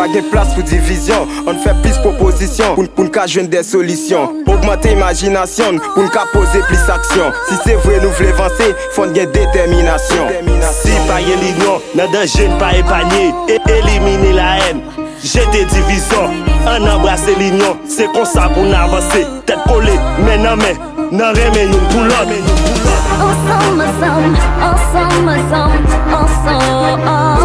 pas de place pour division. On fait plus propositions pour nous joindre des solutions. Augmenter l'imagination pour nous poser plus action. Si c'est vrai nous voulons avancer, faut une détermination. Si pas y l'union, n'a danger pas épargner et éliminer la haine. Jeter division, en embrasser l'union, c'est comme ça pour nous avancer. Tête collée, main en main, n'en remet une pour l'autre. Ensemble, ensemble, ensemble, ensemble, ensemble,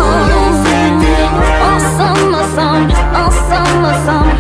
ensemble, ensemble, ensemble, ensemble,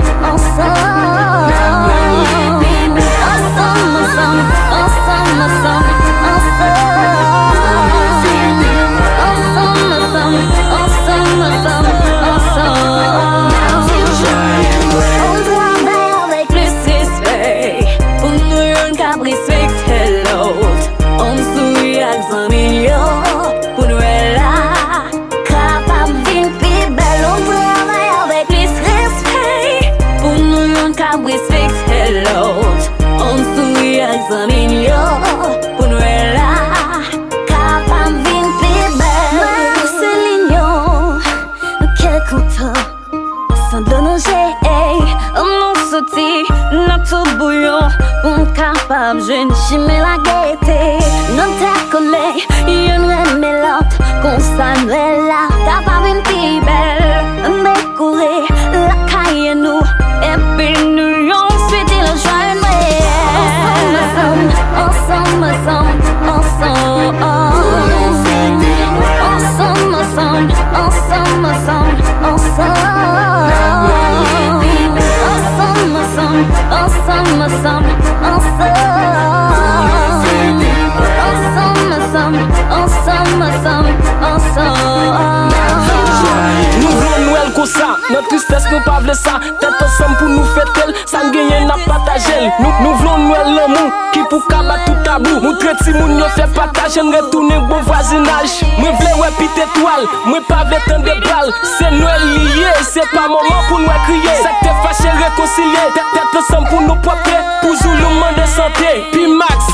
notre bouillon, on capable de chimer la gaieté. Notre collègue, y'en remet l'autre, qu'on s'en là, capable une plus belle. On décorer la caille nous, et puis nous, on suit le joie ensemble, ensemble, ensemble, ensemble, ensemble, ensemble, ensemble, ensemble, ensemble. Ensemble, ensemble, nous voulons Noël comme ça, notre tristesse nous pas veut ça. Tête ensemble pour nous fêter, ça nous gagne n'a partager. Nous voulons Noël l'amour qui pour cabaret tout tabou. Nous traite si moun yo fait partager, retourner bon voisinage. Moi vle ouais pite étoile, moi pas veut tant de balles. C'est Noël lié, c'est pas moment pour nous crier. Ça te fâche réconcilier, tête ensemble pour nous porter, pour tout le monde de santé. Puis Max